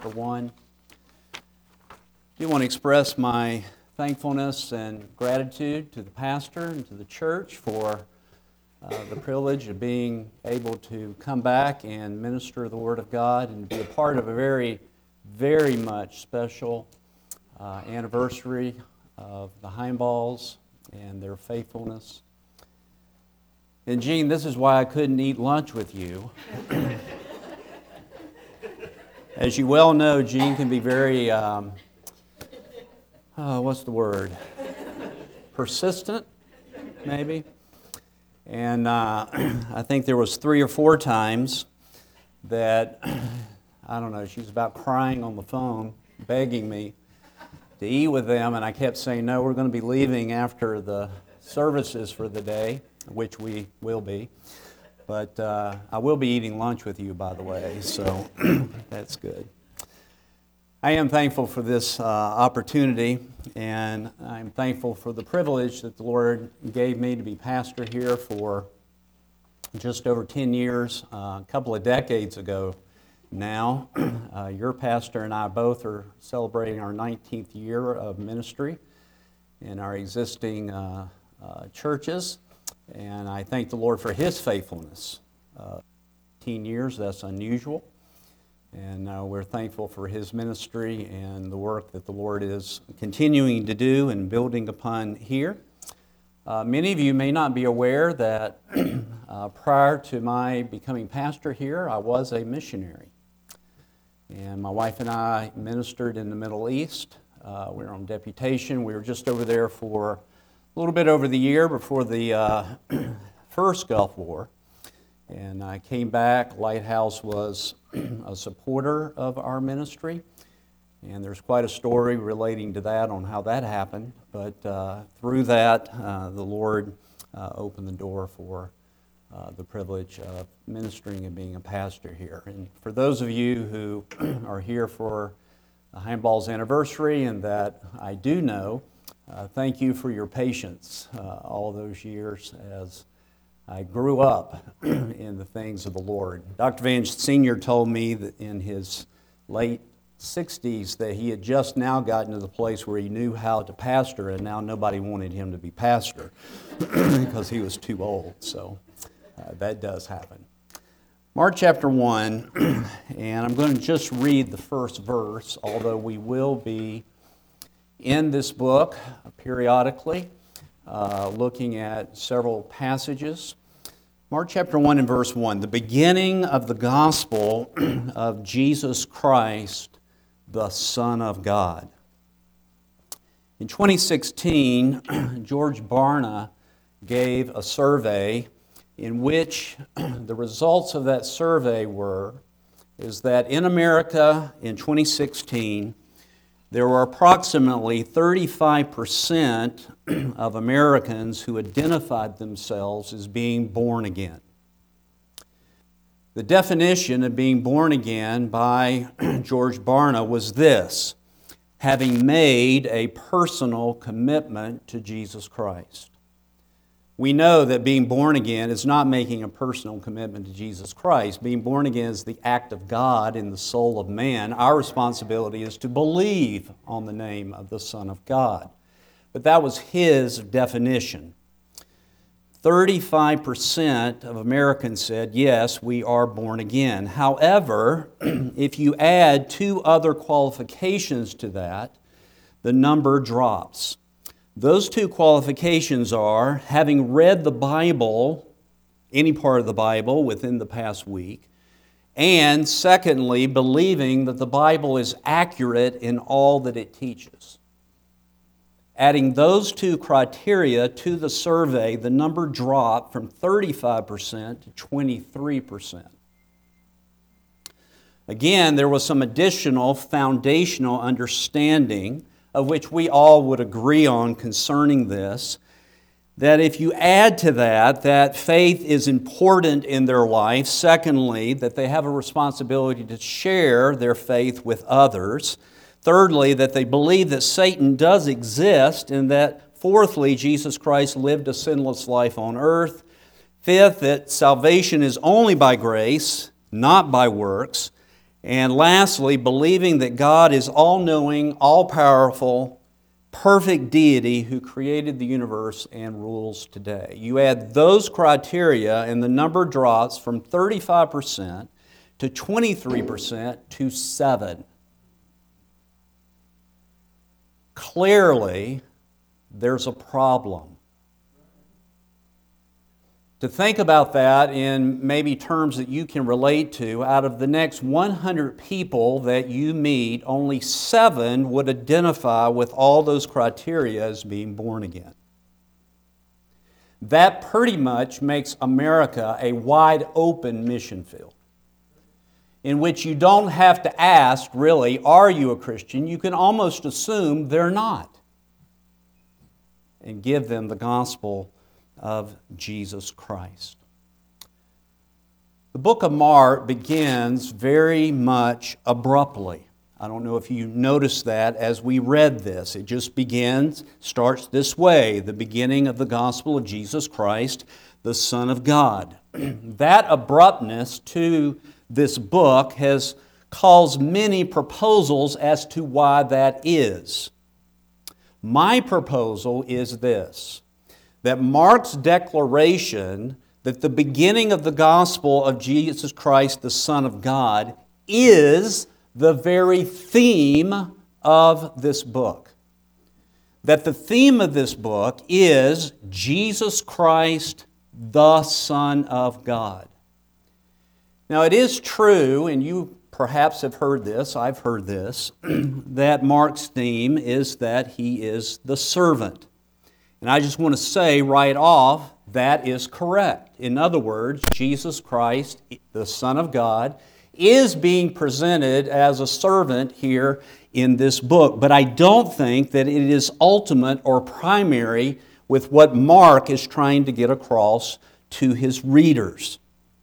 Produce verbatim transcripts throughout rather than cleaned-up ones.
chapter one. I do want to express my thankfulness and gratitude to the pastor and to the church for uh, the privilege of being able to come back and minister the Word of God and be a part of a very, very much special uh, anniversary of the Heimballs and their faithfulness. And Gene, this is why I couldn't eat lunch with you. As you well know, Gene can be very, um, oh, what's the word? Persistent, maybe. And uh, I think there was three or four times that, I don't know, she was about crying on the phone, begging me to eat with them, and I kept saying, no, we're going to be leaving after the services for the day, which we will be. But uh, I will be eating lunch with you, by the way, so that's good. I am thankful for this uh, opportunity, and I'm thankful for the privilege that the Lord gave me to be pastor here for just over ten years, uh, a couple of decades ago now. Uh, your pastor and I both are celebrating our nineteenth year of ministry in our existing uh, uh, churches. And I thank the Lord for His faithfulness. Uh, fifteen years, that's unusual. And uh, we're thankful for His ministry and the work that the Lord is continuing to do and building upon here. Uh, many of you may not be aware that uh, prior to my becoming pastor here, I was a missionary. And my wife and I ministered in the Middle East. Uh, we were on deputation. We were just over there for a little bit over the year before the uh, first Gulf War, and I came back. Lighthouse was a supporter of our ministry, and there's quite a story relating to that on how that happened, but uh, through that, uh, the Lord uh, opened the door for uh, the privilege of ministering and being a pastor here. And for those of you who are here for the Heimballs anniversary and that I do know, Uh, thank you for your patience uh, all those years as I grew up in the things of the Lord. Doctor Vange Senior told me that in his late sixties that he had just now gotten to the place where he knew how to pastor, and now nobody wanted him to be pastor because he was too old. So uh, that does happen. Mark chapter one, and I'm going to just read the first verse, although we will be in this book periodically, uh, looking at several passages. Mark chapter one and verse one, the beginning of the gospel of Jesus Christ, the Son of God. In twenty sixteen, George Barna gave a survey in which the results of that survey were, is that in America in twenty sixteen, there were approximately thirty-five percent of Americans who identified themselves as being born again. The definition of being born again by George Barna was this: having made a personal commitment to Jesus Christ. We know that being born again is not making a personal commitment to Jesus Christ. Being born again is the act of God in the soul of man. Our responsibility is to believe on the name of the Son of God. But that was his definition. thirty-five percent of Americans said, yes, we are born again. However, if you add two other qualifications to that, the number drops. Those two qualifications are having read the Bible, any part of the Bible within the past week, and secondly, believing that the Bible is accurate in all that it teaches. Adding those two criteria to the survey, the number dropped from thirty-five percent to twenty-three percent. Again, there was some additional foundational understanding of which we all would agree on concerning this, that if you add to that, that faith is important in their life. Secondly, that they have a responsibility to share their faith with others. Thirdly, that they believe that Satan does exist, and that, fourthly, Jesus Christ lived a sinless life on earth. Fifth, that salvation is only by grace, not by works. And lastly, believing that God is all-knowing, all-powerful, perfect deity who created the universe and rules today. You add those criteria and the number drops from thirty-five percent to twenty-three percent to seven. Clearly, there's a problem. To think about that in maybe terms that you can relate to, out of the next one hundred people that you meet, only seven would identify with all those criteria as being born again. That pretty much makes America a wide open mission field, in which you don't have to ask, really, are you a Christian? You can almost assume they're not, and give them the gospel of Jesus Christ. The book of Mark begins very much abruptly. I don't know if you noticed that as we read this. It just begins, starts this way, the beginning of the gospel of Jesus Christ, the Son of God. That abruptness to this book has caused many proposals as to why that is. My proposal is this: that Mark's declaration that the beginning of the gospel of Jesus Christ, the Son of God, is the very theme of this book. That the theme of this book is Jesus Christ, the Son of God. Now, it is true, and you perhaps have heard this, I've heard this, that Mark's theme is that he is the servant. And I just want to say right off, that is correct. In other words, Jesus Christ, the Son of God, is being presented as a servant here in this book. But I don't think that it is ultimate or primary with what Mark is trying to get across to his readers.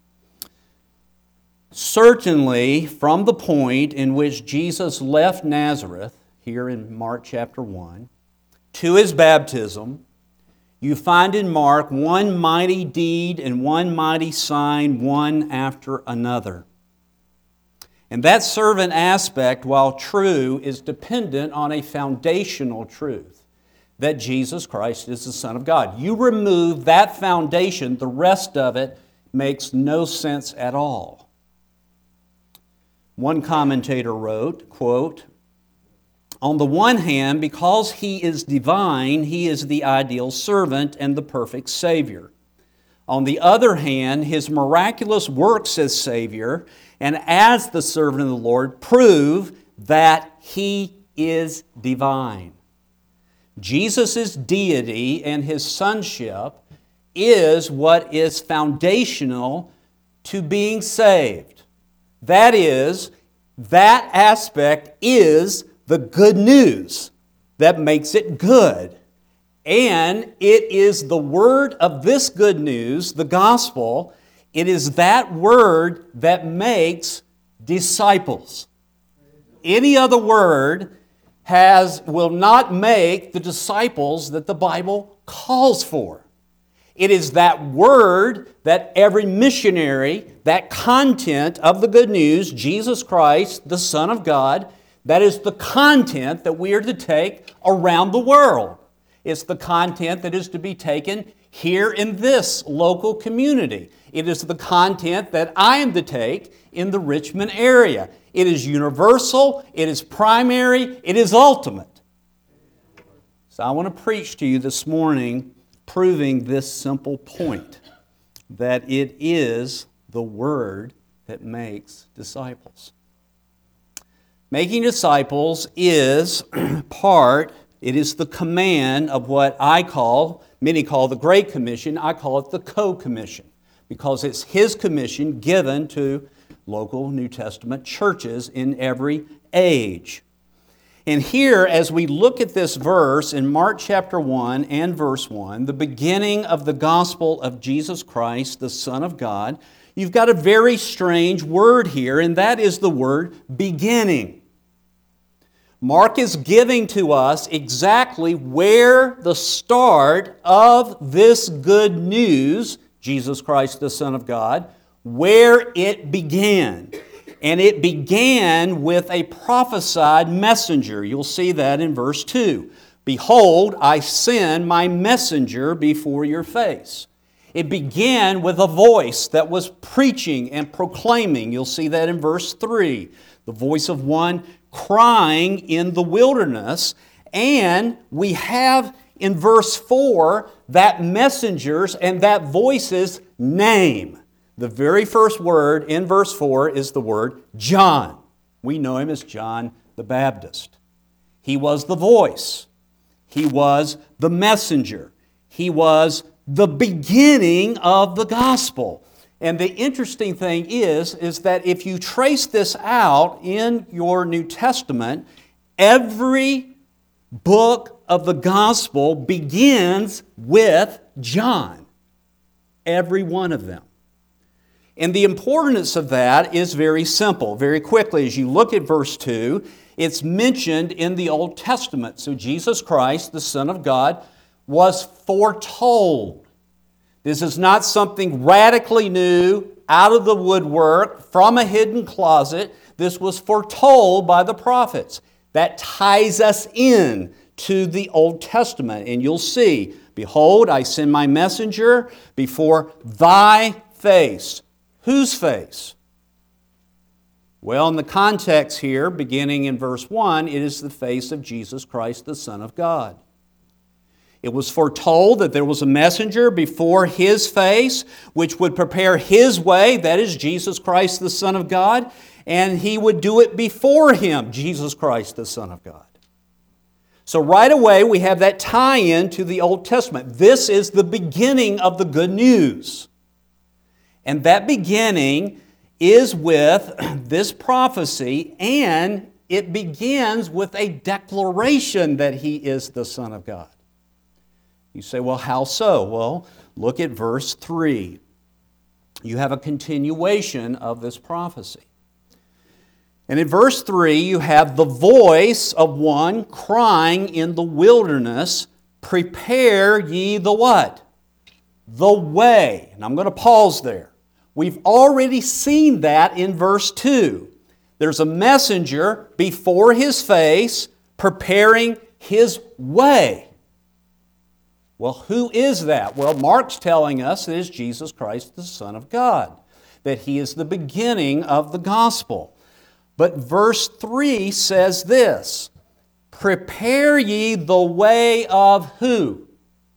Certainly, from the point in which Jesus left Nazareth, here in Mark chapter one, to his baptism, you find in Mark one mighty deed and one mighty sign, one after another. And that servant aspect, while true, is dependent on a foundational truth, that Jesus Christ is the Son of God. You remove that foundation, the rest of it makes no sense at all. One commentator wrote, quote, "On the one hand, because he is divine, he is the ideal servant and the perfect Savior. On the other hand, his miraculous works as Savior and as the servant of the Lord prove that he is divine. Jesus' deity and his sonship is what is foundational to being saved. That is, that aspect is the good news that makes it good. And it is the word of this good news, the gospel, it is that word that makes disciples. Any other word has will not make the disciples that the Bible calls for. It is that word that every missionary, that content of the good news, Jesus Christ, the Son of God, that is the content that we are to take around the world. It's the content that is to be taken here in this local community. It is the content that I am to take in the Richmond area. It is universal, it is primary, it is ultimate. So I want to preach to you this morning proving this simple point, that it is the Word that makes disciples. Making disciples is part, it is the command of what I call, many call the Great Commission, I call it the Co-Commission, because it's His commission given to local New Testament churches in every age. And here, as we look at this verse in Mark chapter one and verse one, the beginning of the gospel of Jesus Christ, the Son of God, you've got a very strange word here, and that is the word beginning. Mark is giving to us exactly where the start of this good news, Jesus Christ, the Son of God, where it began. And it began with a prophesied messenger. You'll see that in verse two. Behold, I send my messenger before your face. It began with a voice that was preaching and proclaiming. You'll see that in verse three. The voice of one crying in the wilderness. And we have in verse four that messenger's and that voice's name. The very first word in verse four is the word John. We know him as John the Baptist. He was the voice. He was the messenger. He was the beginning of the gospel. And the interesting thing is, is that if you trace this out in your New Testament, every book of the gospel begins with John. Every one of them. And the importance of that is very simple. Very quickly, as you look at verse two, it's mentioned in the Old Testament. So Jesus Christ, the Son of God, was foretold. This is not something radically new, out of the woodwork, from a hidden closet. This was foretold by the prophets. That ties us in to the Old Testament. And you'll see, behold, I send my messenger before thy face. Whose face? Well, in the context here, beginning in verse one, it is the face of Jesus Christ, the Son of God. It was foretold that there was a messenger before His face, which would prepare His way, that is Jesus Christ, the Son of God, and He would do it before Him, Jesus Christ, the Son of God. So right away, we have that tie-in to the Old Testament. This is the beginning of the good news. And that beginning is with this prophecy, and it begins with a declaration that He is the Son of God. You say, well, how so? Well, look at verse three. You have a continuation of this prophecy. And in verse three, you have the voice of one crying in the wilderness, prepare ye the what? The way. And I'm going to pause there. We've already seen that in verse two. There's a messenger before His face preparing His way. Well, who is that? Well, Mark's telling us it is Jesus Christ, the Son of God, that He is the beginning of the gospel. But verse three says this, prepare ye the way of who?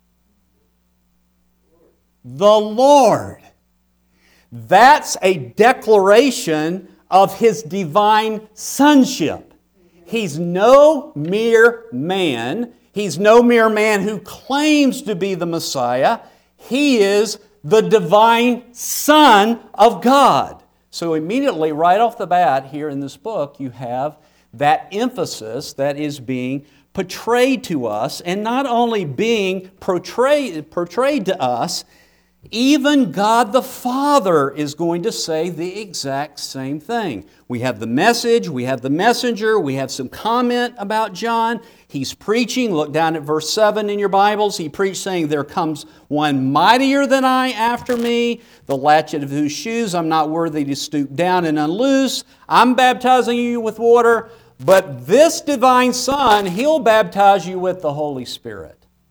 The Lord. That's a declaration of His divine sonship. He's no mere man. He's no mere man who claims to be the Messiah. He is the divine Son of God. So immediately, right off the bat, here in this book, you have that emphasis that is being portrayed to us, and not only being portrayed, portrayed to us, even God the Father is going to say the exact same thing. We have the message, we have the messenger, we have some comment about John. He's preaching. Look down at verse seven in your Bibles. He preached saying, there comes one mightier than I after me, the latchet of whose shoes I'm not worthy to stoop down and unloose. I'm baptizing you with water, but this divine Son, He'll baptize you with the Holy Spirit.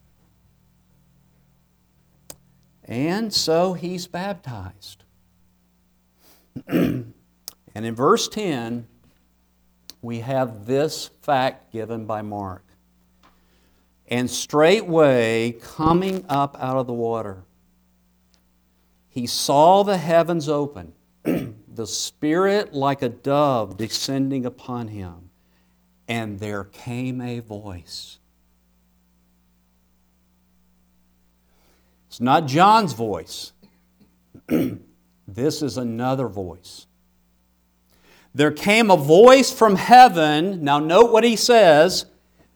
And so He's baptized. And in verse ten, we have this fact given by Mark. And straightway, coming up out of the water, He saw the heavens open, the Spirit like a dove descending upon Him, and there came a voice. It's not John's voice. This is another voice. There came a voice from heaven. Now note what he says.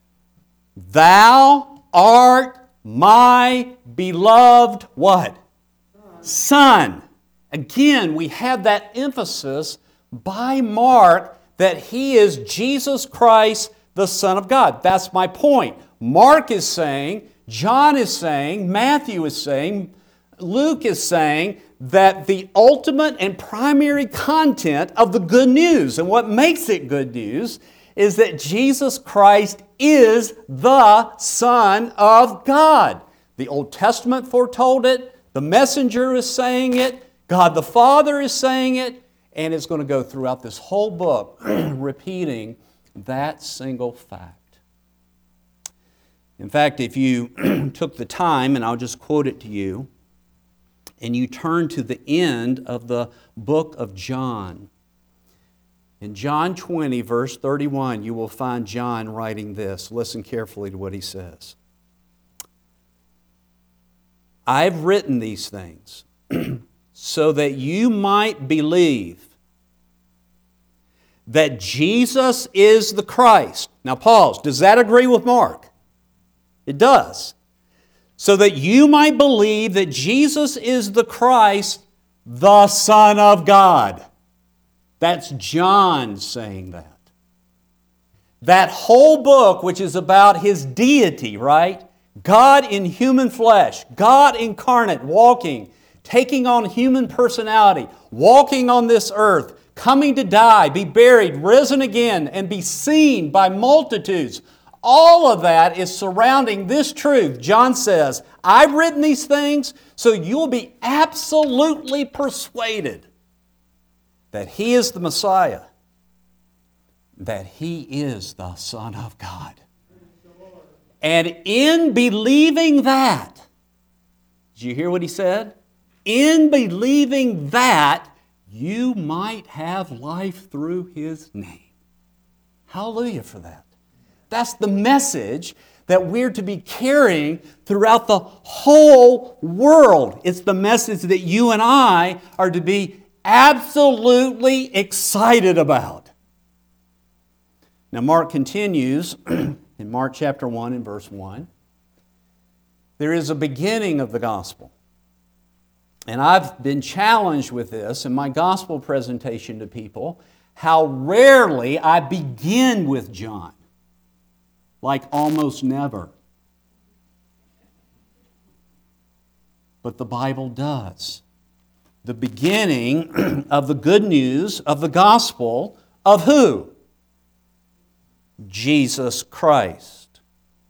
Thou art my beloved what? Son. Again, we have that emphasis by Mark that He is Jesus Christ, the Son of God. That's my point. Mark is saying, John is saying, Matthew is saying, Luke is saying that the ultimate and primary content of the good news, and what makes it good news, is that Jesus Christ is the Son of God. The Old Testament foretold it, the messenger is saying it, God the Father is saying it, and it's going to go throughout this whole book repeating that single fact. In fact, if you took the time, and I'll just quote it to you, and you turn to the end of the book of John. In John twenty, verse thirty-one, you will find John writing this. Listen carefully to what he says. I've written these things so that you might believe that Jesus is the Christ. Now pause. Does that agree with Mark? It does. So that you might believe that Jesus is the Christ, the Son of God. That's John saying that. That whole book, which is about His deity, right? God in human flesh, God incarnate, walking, taking on human personality, walking on this earth, coming to die, be buried, risen again, and be seen by multitudes. All of that is surrounding this truth. John says, I've written these things so you'll be absolutely persuaded that He is the Messiah, that He is the Son of God. And in believing that, did you hear what he said? In believing that, you might have life through His name. Hallelujah for that. That's the message that we're to be carrying throughout the whole world. It's the message that you and I are to be absolutely excited about. Now Mark continues in Mark chapter one and verse one. There is a beginning of the gospel. And I've been challenged with this in my gospel presentation to people, how rarely I begin with John. Like almost never. But the Bible does. The beginning of the good news of the gospel of who? Jesus Christ.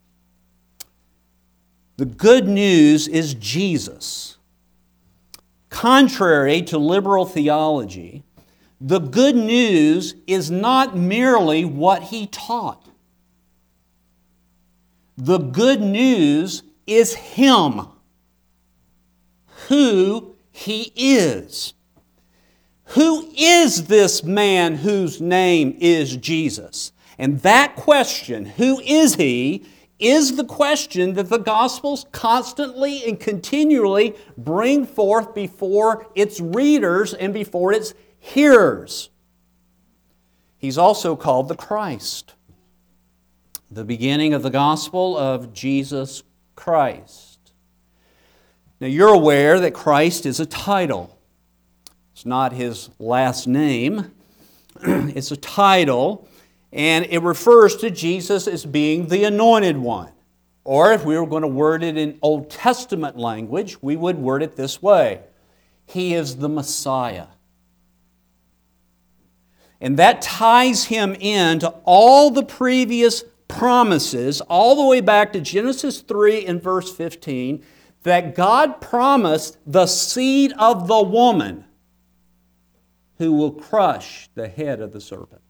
The good news is Jesus. Contrary to liberal theology, the good news is not merely what He taught. The good news is Him, who He is. Who is this man whose name is Jesus? And that question, who is He, is the question that the Gospels constantly and continually bring forth before its readers and before its hearers. He's also called the Christ. The beginning of the gospel of Jesus Christ. Now you're aware that Christ is a title. It's not His last name. It's a title, and it refers to Jesus as being the Anointed One. Or if we were going to word it in Old Testament language, we would word it this way. He is the Messiah. And that ties Him into all the previous promises, all the way back to Genesis three and verse fifteen, that God promised the seed of the woman who will crush the head of the serpent.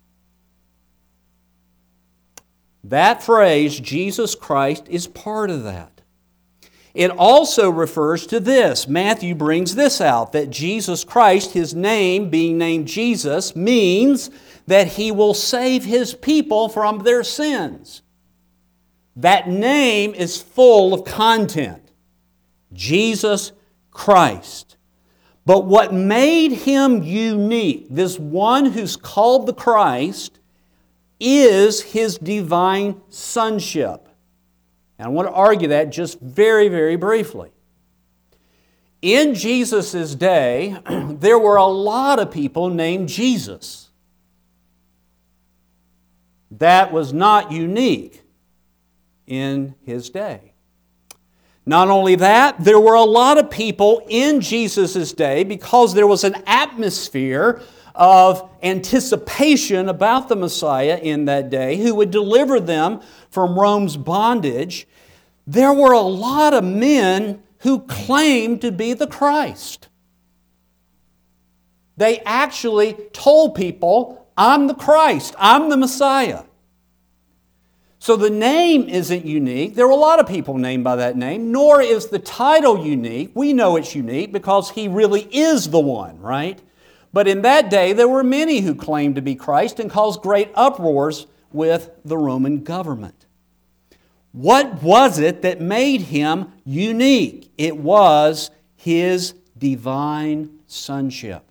That phrase, Jesus Christ, is part of that. It also refers to this. Matthew brings this out, that Jesus Christ, His name being named Jesus, means that He will save His people from their sins. That name is full of content. Jesus Christ. But what made Him unique, this one who's called the Christ, is His divine sonship. And I want to argue that just very, very briefly. In Jesus' day, there were a lot of people named Jesus. That was not unique in His day. Not only that, there were a lot of people in Jesus' day, because there was an atmosphere of anticipation about the Messiah in that day who would deliver them from Rome's bondage. There were a lot of men who claimed to be the Christ. They actually told people, I'm the Christ, I'm the Messiah. So the name isn't unique. There were a lot of people named by that name, nor is the title unique. We know it's unique because He really is the one, right? But in that day, there were many who claimed to be Christ and caused great uproars with the Roman government. What was it that made Him unique? It was His divine sonship.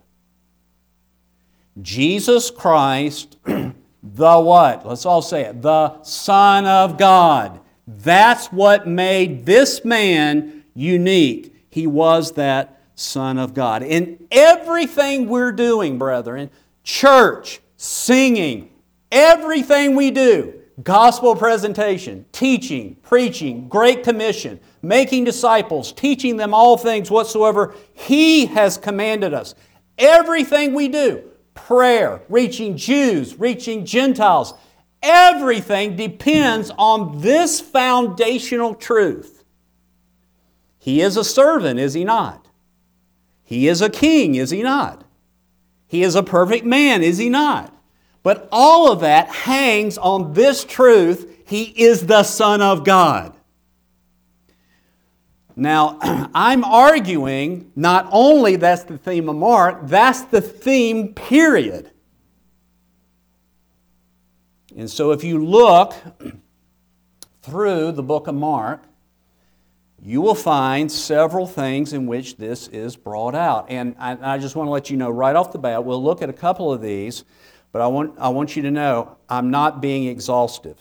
Jesus Christ, the what? Let's all say it. The Son of God. That's what made this man unique. He was that Son of God. In everything we're doing, brethren, church, singing, everything we do, gospel presentation, teaching, preaching, Great Commission, making disciples, teaching them all things whatsoever He has commanded us. Everything we do, prayer, reaching Jews, reaching Gentiles, everything depends on this foundational truth. He is a servant, is He not? He is a king, is He not? He is a perfect man, is He not? But all of that hangs on this truth: He is the Son of God. Now, I'm arguing not only that's the theme of Mark, that's the theme, period. And so if you look through the book of Mark, you will find several things in which this is brought out. And I, I just want to let you know right off the bat, we'll look at a couple of these, but I want, I want you to know I'm not being exhaustive.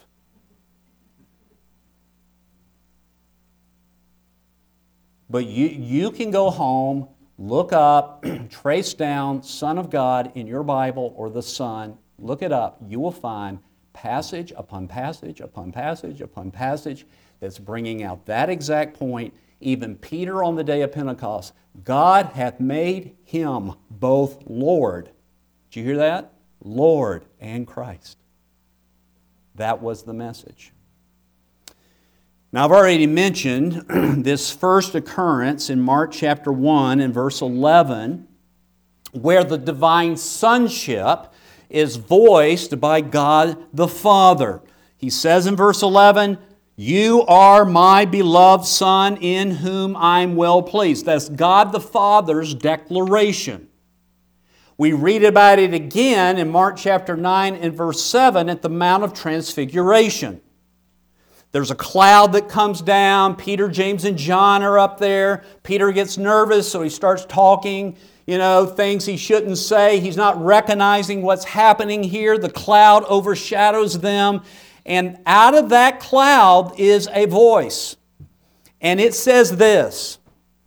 But you, you can go home, look up, trace down Son of God in your Bible or the Son, look it up. You will find passage upon passage upon passage upon passage that's bringing out that exact point. Even Peter on the day of Pentecost, God hath made Him both Lord. Did you hear that? Lord and Christ. That was the message. Now, I've already mentioned this first occurrence in Mark chapter one and verse eleven, where the divine sonship is voiced by God the Father. He says in verse eleven, "You are my beloved Son, in whom I'm well pleased." That's God the Father's declaration. We read about it again in Mark chapter nine and verse seven at the Mount of Transfiguration. There's a cloud that comes down. Peter, James, and John are up there. Peter gets nervous, so he starts talking, you know, things he shouldn't say. He's not recognizing what's happening here. The cloud overshadows them. And out of that cloud is a voice. And it says this: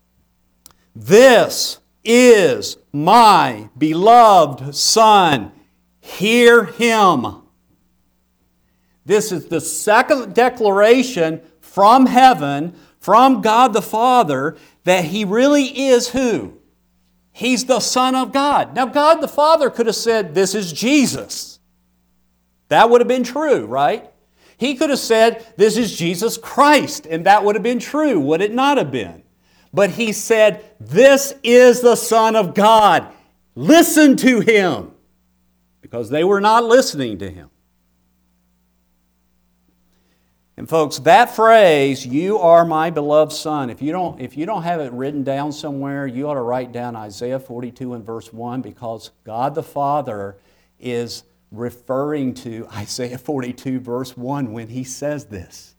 "This is my beloved Son. Hear Him." This is the second declaration from heaven, from God the Father, that He really is who? He's the Son of God. Now, God the Father could have said, "This is Jesus." That would have been true, right? He could have said, "This is Jesus Christ," and that would have been true, would it not have been? But He said, "This is the Son of God. Listen to Him," because they were not listening to Him. And folks, that phrase, "You are my beloved Son," if you don't, if you don't have it written down somewhere, you ought to write down Isaiah forty-two and verse one, because God the Father is referring to Isaiah forty-two verse one when He says this.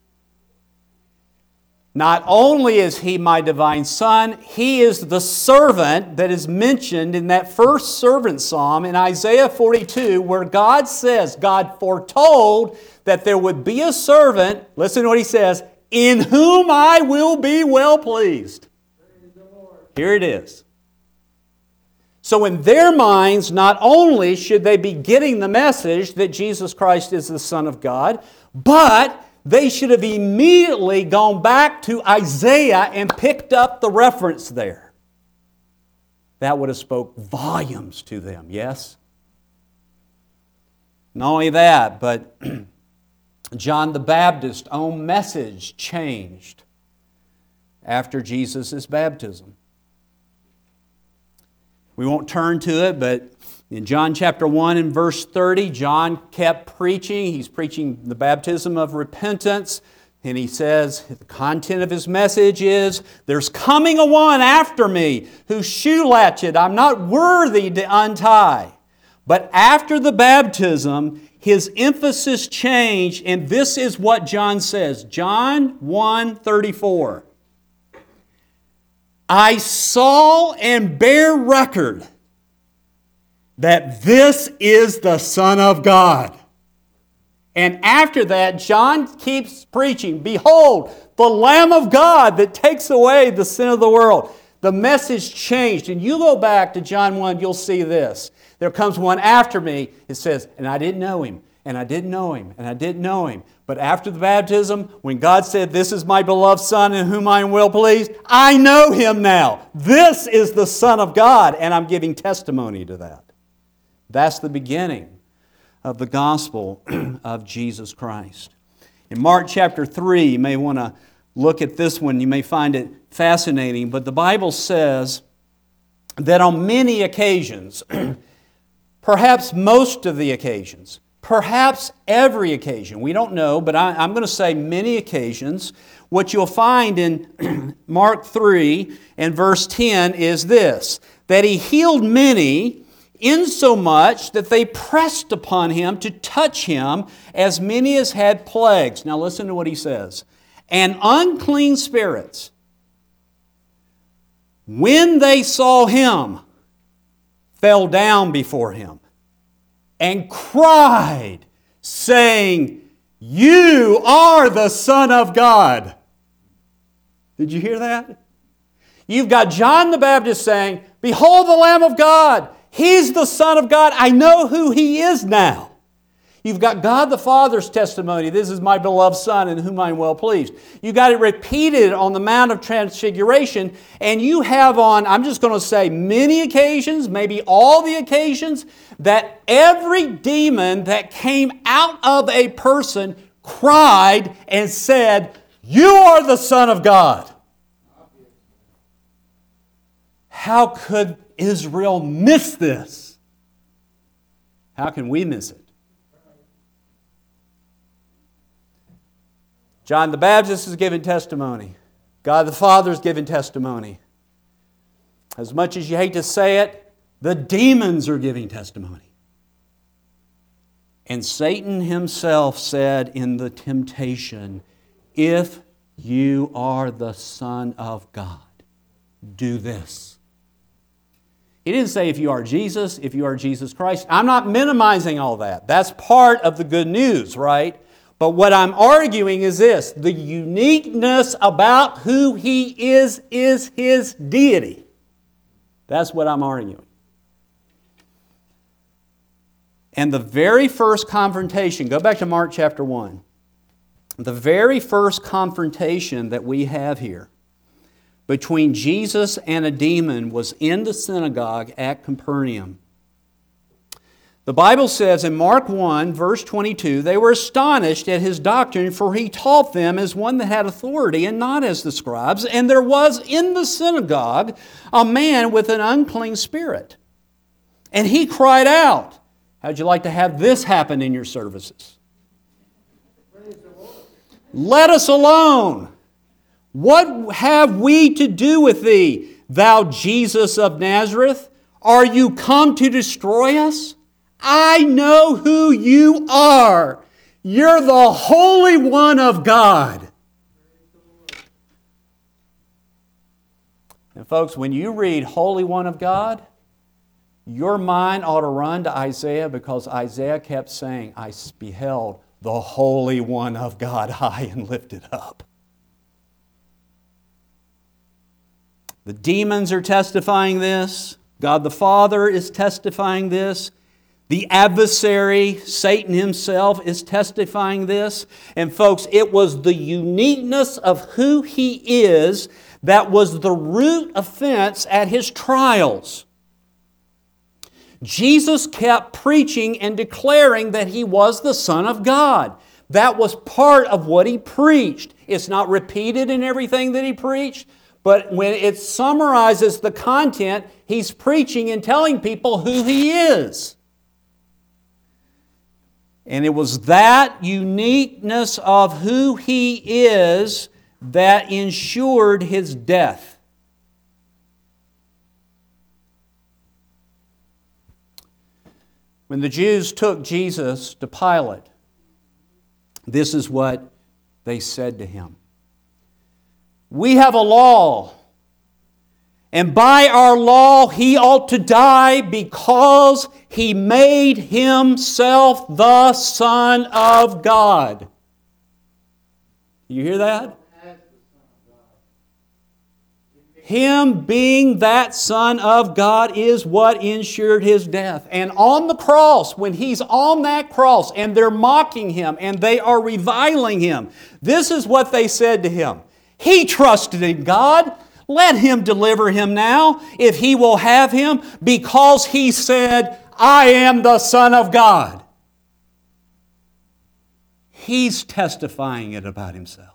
Not only is He my divine Son, He is the servant that is mentioned in that first servant psalm in Isaiah forty-two, where God says, God foretold that there would be a servant, listen to what He says, "in whom I will be well pleased." Here it is. So in their minds, not only should they be getting the message that Jesus Christ is the Son of God, but they should have immediately gone back to Isaiah and picked up the reference there. That would have spoke volumes to them, yes? Not only that, but John the Baptist's own message changed after Jesus' baptism. We won't turn to it, but in John chapter one and verse thirty, John kept preaching. He's preaching the baptism of repentance. And he says, the content of his message is, there's coming a one after me whose shoe latchet I'm not worthy to untie. But after the baptism, his emphasis changed, and this is what John says. John one thirty-four. I saw and bear record that this is the Son of God. And after that, John keeps preaching, behold, the Lamb of God that takes away the sin of the world. The message changed. And you go back to John one, you'll see this. There comes one after me, it says, and I didn't know him, and I didn't know him, and I didn't know him. But after the baptism, when God said, this is my beloved Son in whom I am well pleased, I know Him now. This is the Son of God, and I'm giving testimony to that. That's the beginning of the gospel of Jesus Christ. In Mark chapter three, you may want to look at this one. You may find it fascinating. But the Bible says that on many occasions, perhaps most of the occasions, perhaps every occasion, we don't know, but I, I'm going to say many occasions, what you'll find in Mark three and verse ten is this, that He healed many, insomuch that they pressed upon Him to touch Him, as many as had plagues. Now listen to what He says. And unclean spirits, when they saw Him, fell down before Him and cried, saying, you are the Son of God. Did you hear that? You've got John the Baptist saying, behold the Lamb of God. He's the Son of God. I know who He is now. You've got God the Father's testimony. This is my beloved Son in whom I am well pleased. You got it repeated on the Mount of Transfiguration. And you have on, I'm just going to say many occasions, maybe all the occasions, that every demon that came out of a person cried and said, you are the Son of God. How could Israel miss this? How can we miss it? John the Baptist is giving testimony. God the Father is giving testimony. As much as you hate to say it, the demons are giving testimony. And Satan himself said in the temptation, if you are the Son of God, do this. He didn't say if you are Jesus, if you are Jesus Christ. I'm not minimizing all that. That's part of the good news, right? But what I'm arguing is this. The uniqueness about who He is, is His deity. That's what I'm arguing. And the very first confrontation, go back to Mark chapter one. The very first confrontation that we have here between Jesus and a demon was in the synagogue at Capernaum. The Bible says in Mark one, verse twenty-two, they were astonished at His doctrine, for He taught them as one that had authority and not as the scribes. And there was in the synagogue a man with an unclean spirit. And he cried out. How'd you like to have this happen in your services? Let us alone. What have we to do with Thee, Thou Jesus of Nazareth? Are you come to destroy us? I know who You are. You're the Holy One of God. And folks, when you read Holy One of God, your mind ought to run to Isaiah, because Isaiah kept saying, I beheld the Holy One of God high and lifted up. The demons are testifying this. God the Father is testifying this. The adversary, Satan himself, is testifying this. And folks, it was the uniqueness of who he is that was the root offense at his trials. Jesus kept preaching and declaring that he was the Son of God. That was part of what he preached. It's not repeated in everything that he preached, but when it summarizes the content, he's preaching and telling people who he is. And it was that uniqueness of who he is that ensured his death. When the Jews took Jesus to Pilate, this is what they said to him. We have a law, and by our law he ought to die because he made himself the Son of God. You hear that? Him being that Son of God is what ensured his death. And on the cross, when he's on that cross and they're mocking him and they are reviling him, this is what they said to him. He trusted in God. Let him deliver him now if he will have him, because he said, I am the Son of God. He's testifying it about himself.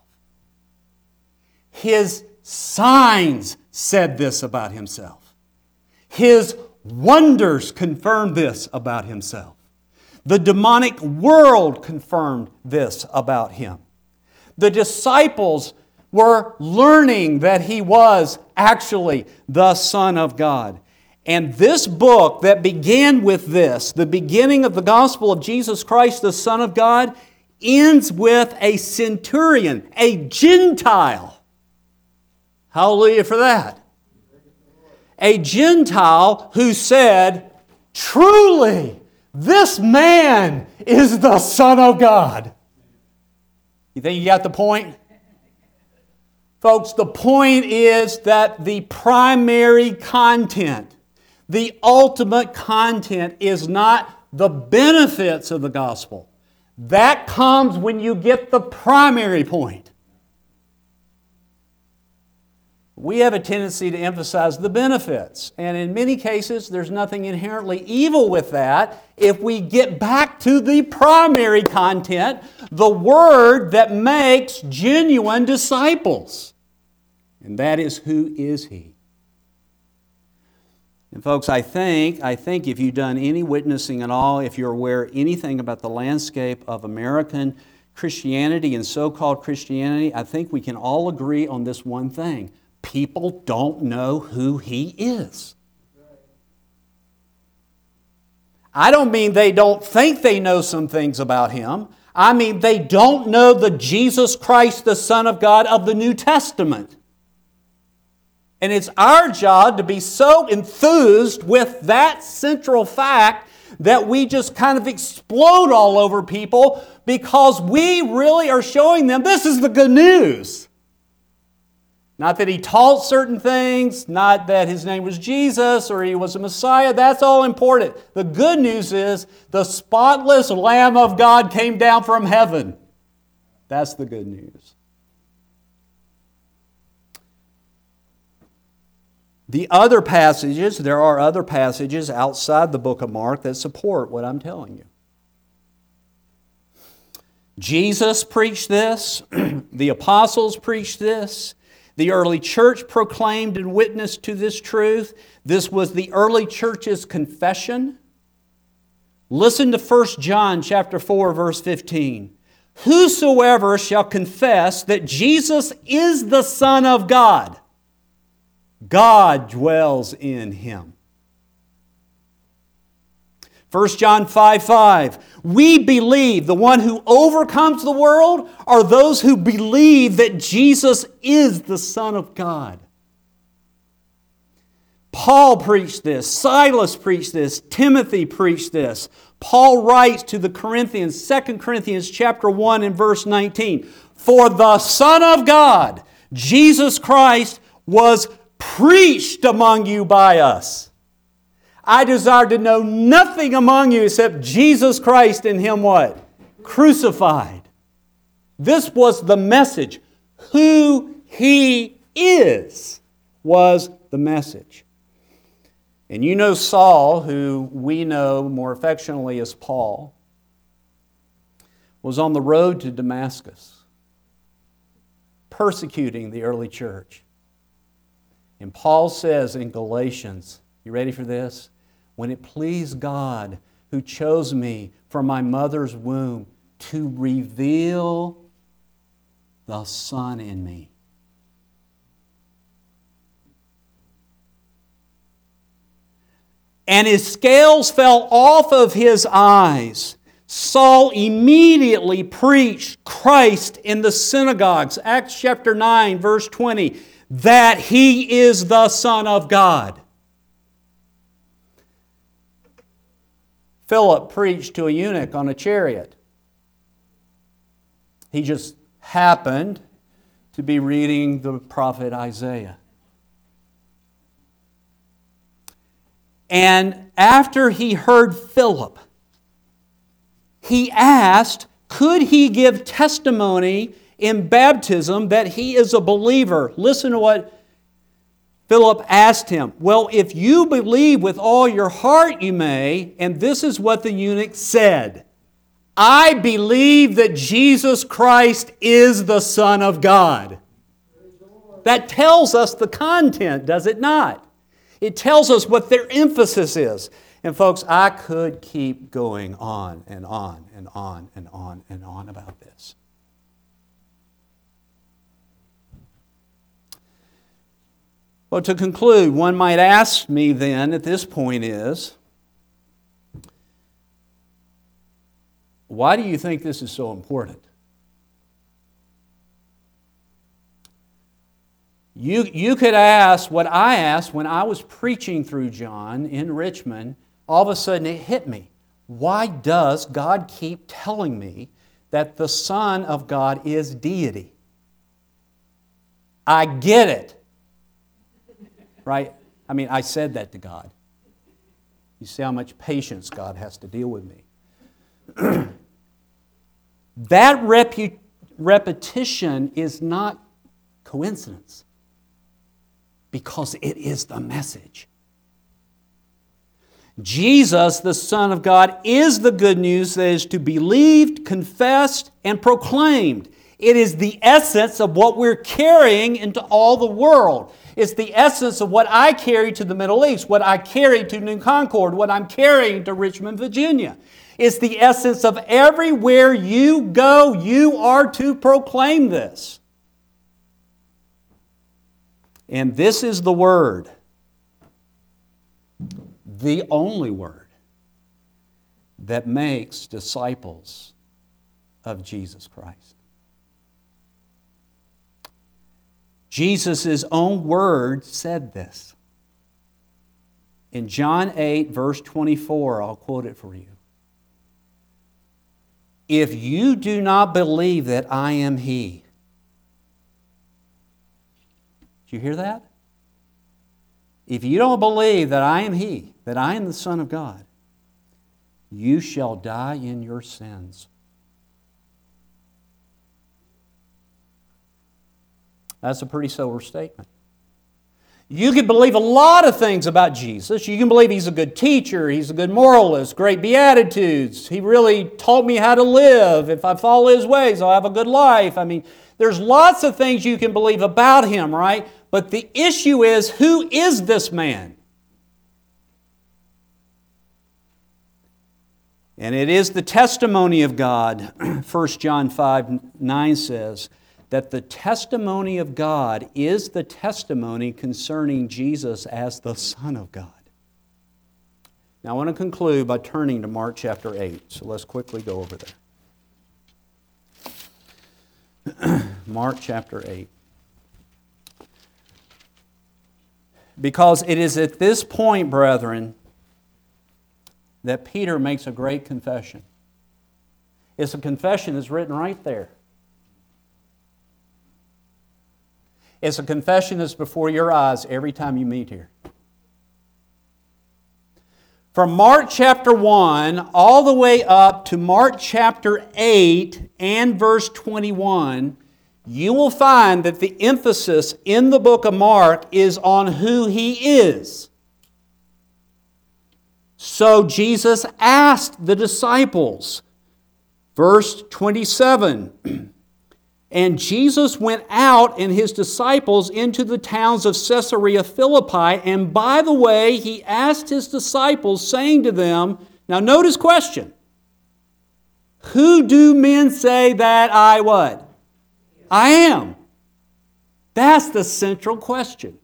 His signs said this about himself. His wonders confirmed this about himself. The demonic world confirmed this about him. The disciples were learning that he was actually the Son of God. And this book that began with this, the beginning of the gospel of Jesus Christ, the Son of God, ends with a centurion, a Gentile. Hallelujah for that. A Gentile who said, truly, this man is the Son of God. You think you got the point? Folks, the point is that the primary content, the ultimate content, is not the benefits of the gospel. That comes when you get the primary point. We have a tendency to emphasize the benefits. And in many cases, there's nothing inherently evil with that if we get back to the primary content, the Word that makes genuine disciples. And that is, who is He? And folks, I think, I think if you've done any witnessing at all, if you're aware anything about the landscape of American Christianity and so-called Christianity, I think we can all agree on this one thing. People don't know who He is. I don't mean they don't think they know some things about Him. I mean they don't know the Jesus Christ, the Son of God of the New Testament. And it's our job to be so enthused with that central fact that we just kind of explode all over people because we really are showing them this is the good news. Not that He taught certain things, not that His name was Jesus or He was a Messiah. That's all important. The good news is the spotless Lamb of God came down from heaven. That's the good news. The other passages, there are other passages outside the book of Mark that support what I'm telling you. Jesus preached this. The apostles preached this. The early church proclaimed and witnessed to this truth. This was the early church's confession. Listen to First John chapter four, verse fifteen. Whosoever shall confess that Jesus is the Son of God, God dwells in him. First John five five. We believe the one who overcomes the world are those who believe that Jesus is the Son of God. Paul preached this. Silas preached this. Timothy preached this. Paul writes to the Corinthians, Second Corinthians chapter one and verse nineteen. For the Son of God, Jesus Christ, was preached among you by us. I desire to know nothing among you except Jesus Christ and Him what? Crucified. This was the message. Who He is was the message. And you know Saul, who we know more affectionately as Paul, was on the road to Damascus, persecuting the early church. And Paul says in Galatians, you ready for this? When it pleased God, who chose me from my mother's womb to reveal the Son in me. And his scales fell off of his eyes. Saul immediately preached Christ in the synagogues. Acts chapter nine, verse twenty. That He is the Son of God. Philip preached to a eunuch on a chariot. He just happened to be reading the prophet Isaiah. And after he heard Philip, he asked, could he give testimony in baptism that he is a believer? Listen to what Philip asked him. Well, if you believe with all your heart, you may. And this is what the eunuch said. I believe that Jesus Christ is the Son of God. That tells us the content, does it not? It tells us what their emphasis is. And folks, I could keep going on and on and on and on and on about this. Well, to conclude, one might ask me then at this point is, why do you think this is so important? You, you could ask what I asked when I was preaching through John in Richmond. All of a sudden it hit me. Why does God keep telling me that the Son of God is deity? I get it. Right? I mean, I said that to God. You see how much patience God has to deal with me. That repu- repetition is not coincidence, because it is the message. Jesus, the Son of God, is the good news that is to be believed, confessed, and proclaimed. It is the essence of what we're carrying into all the world. It's the essence of what I carry to the Middle East, what I carry to New Concord, what I'm carrying to Richmond, Virginia. It's the essence of everywhere you go, you are to proclaim this. And this is the Word, the only Word, that makes disciples of Jesus Christ. Jesus' own word said this. In John eight, verse twenty-four, I'll quote it for you. If you do not believe that I am He. Did you hear that? If you don't believe that I am He, that I am the Son of God, you shall die in your sins. That's a pretty sober statement. You can believe a lot of things about Jesus. You can believe He's a good teacher, He's a good moralist, great Beatitudes. He really taught me how to live. If I follow His ways, I'll have a good life. I mean, there's lots of things you can believe about Him, right? But the issue is, who is this man? And it is the testimony of God. First John five nine says, that the testimony of God is the testimony concerning Jesus as the Son of God. Now I want to conclude by turning to Mark chapter eight. So let's quickly go over there. Mark chapter eight. Because it is at this point, brethren, that Peter makes a great confession. It's a confession that's written right there. It's a confession that's before your eyes every time you meet here. from Mark chapter one all the way up to Mark chapter eight and verse twenty-one, you will find that the emphasis in the book of Mark is on who He is. So Jesus asked the disciples, verse twenty-seven, and Jesus went out and His disciples into the towns of Caesarea Philippi, and by the way, He asked His disciples, saying to them, now note His question, who do men say that I what? I am. That's the central question.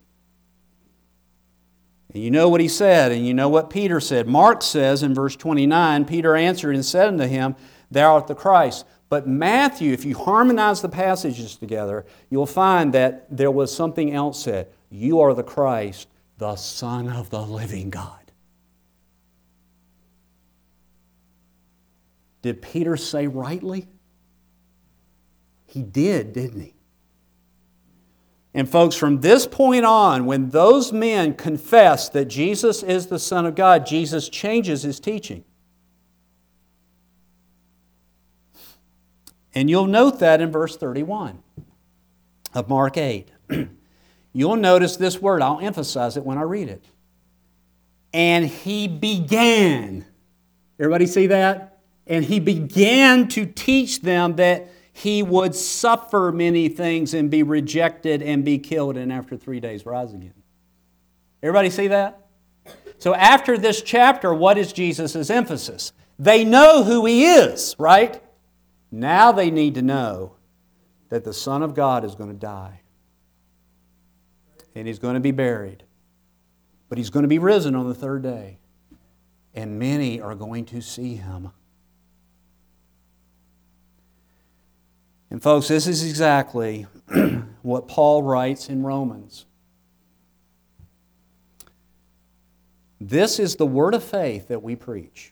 And you know what He said, and you know what Peter said. Mark says in verse twenty-nine, Peter answered and said unto Him, Thou art the Christ. But Matthew, if you harmonize the passages together, you'll find that there was something else said. You are the Christ, the Son of the living God. Did Peter say rightly? He did, didn't he? And folks, from this point on, when those men confess that Jesus is the Son of God, Jesus changes His teaching. And you'll note that in verse thirty-one of Mark eight. You'll notice this word. I'll emphasize it when I read it. And He began. Everybody see that? And He began to teach them that He would suffer many things and be rejected and be killed and after three days rise again. Everybody see that? So after this chapter, what is Jesus' emphasis? They know who He is, right? Now they need to know that the Son of God is going to die. And He's going to be buried. But He's going to be risen on the third day. And many are going to see Him. And folks, this is exactly what Paul writes in Romans. This is the word of faith that we preach.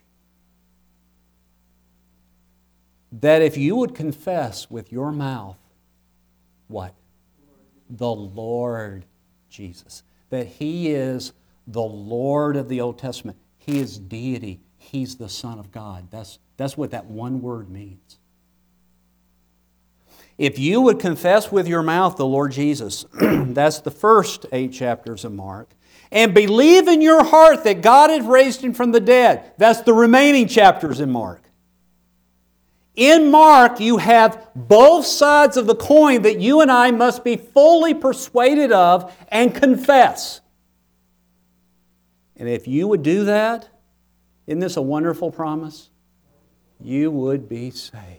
That if you would confess with your mouth, what? The Lord Jesus. That He is the Lord of the Old Testament. He is deity. He's the Son of God. That's, that's what that one word means. If you would confess with your mouth the Lord Jesus, that's the first eight chapters of Mark, and believe in your heart that God has raised Him from the dead, that's the remaining chapters in Mark. In Mark, you have both sides of the coin that you and I must be fully persuaded of and confess. And if you would do that, isn't this a wonderful promise? You would be saved.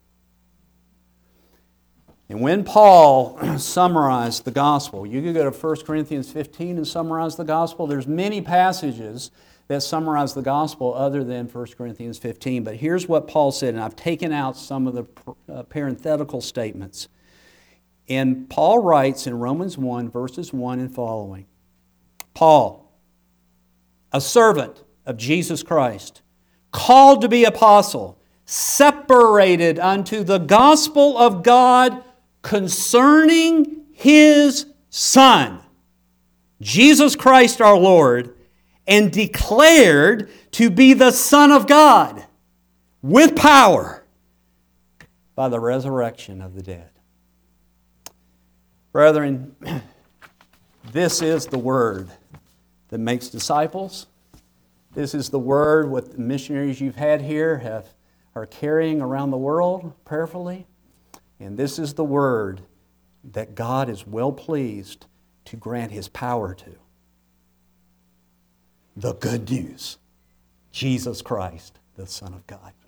And when Paul summarized the gospel, you could go to First Corinthians fifteen and summarize the gospel. There's many passages that summarize the gospel other than First Corinthians fifteen. But here's what Paul said, and I've taken out some of the uh, parenthetical statements. And Paul writes in Romans one, verses one and following, Paul, a servant of Jesus Christ, called to be apostle, separated unto the gospel of God concerning His Son, Jesus Christ our Lord, and declared to be the Son of God with power by the resurrection of the dead. Brethren, this is the Word that makes disciples. This is the Word what the missionaries you've had here have, are carrying around the world prayerfully. And this is the Word that God is well pleased to grant His power to. The good news, Jesus Christ, the Son of God.